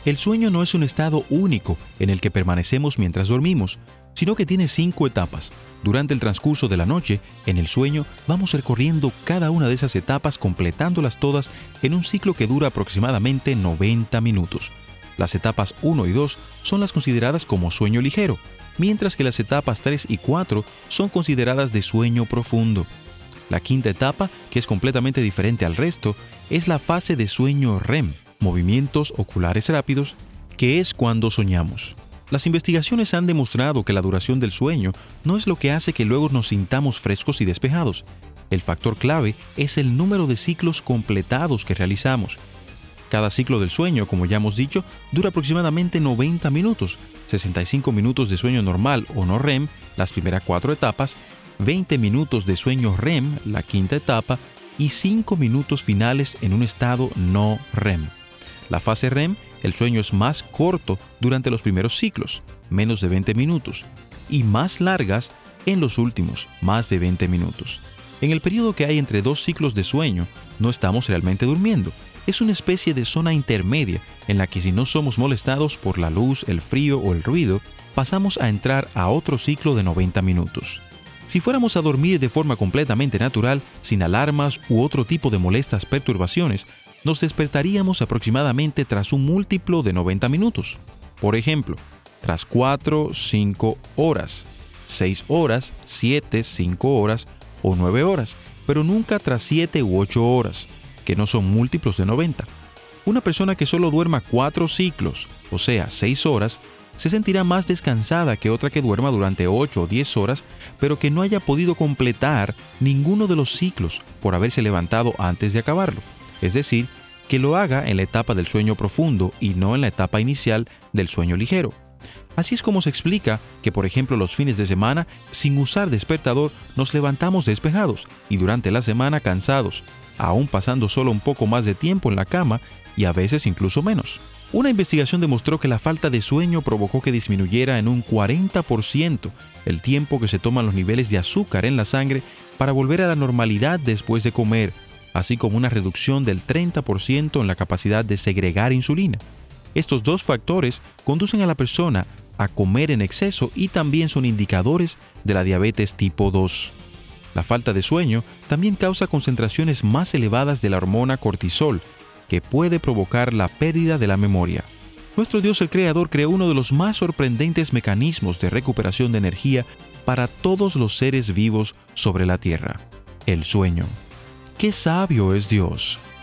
El sueño no es un estado único en el que permanecemos mientras dormimos, sino que tiene 5 etapas. Durante el transcurso de la noche, en el sueño, vamos recorriendo cada una de esas etapas, completándolas todas en un ciclo que dura aproximadamente 90 minutos. Las etapas 1 y 2 son las consideradas como sueño ligero, mientras que las etapas 3 y 4 son consideradas de sueño profundo. La quinta etapa, que es completamente diferente al resto, es la fase de sueño REM, movimientos oculares rápidos, que es cuando soñamos. Las investigaciones han demostrado que la duración del sueño no es lo que hace que luego nos sintamos frescos y despejados. El factor clave es el número de ciclos completados que realizamos. Cada ciclo del sueño, como ya hemos dicho, dura aproximadamente 90 minutos, 65 minutos de sueño normal o no REM, las primeras 4 etapas, 20 minutos de sueño REM, la quinta etapa, y 5 minutos finales en un estado no REM. La fase REM, el sueño es más corto durante los primeros ciclos, menos de 20 minutos, y más largas en los últimos, más de 20 minutos. En el periodo que hay entre 2 ciclos de sueño, no estamos realmente durmiendo. Es una especie de zona intermedia en la que si no somos molestados por la luz, el frío o el ruido, pasamos a entrar a otro ciclo de 90 minutos. Si fuéramos a dormir de forma completamente natural, sin alarmas u otro tipo de molestas perturbaciones, nos despertaríamos aproximadamente tras un múltiplo de 90 minutos. Por ejemplo, tras 4, 5 horas, 6 horas, 7, 5 horas o 9 horas, pero nunca tras 7 u 8 horas, que no son múltiplos de 90. Una persona que solo duerma 4 ciclos, o sea, 6 horas, se sentirá más descansada que otra que duerma durante 8 o 10 horas, pero que no haya podido completar ninguno de los ciclos por haberse levantado antes de acabarlo. Es decir, que lo haga en la etapa del sueño profundo y no en la etapa inicial del sueño ligero. Así es como se explica que, por ejemplo, los fines de semana, sin usar despertador, nos levantamos despejados y durante la semana cansados, aún pasando solo un poco más de tiempo en la cama y a veces incluso menos. Una investigación demostró que la falta de sueño provocó que disminuyera en un 40% el tiempo que se toman los niveles de azúcar en la sangre para volver a la normalidad después de comer, así como una reducción del 30% en la capacidad de segregar insulina. Estos 2 factores conducen a la persona a comer en exceso y también son indicadores de la diabetes tipo 2. La falta de sueño también causa concentraciones más elevadas de la hormona cortisol, que puede provocar la pérdida de la memoria. Nuestro Dios el Creador creó uno de los más sorprendentes mecanismos de recuperación de energía para todos los seres vivos sobre la tierra: el sueño. ¡Qué sabio es Dios!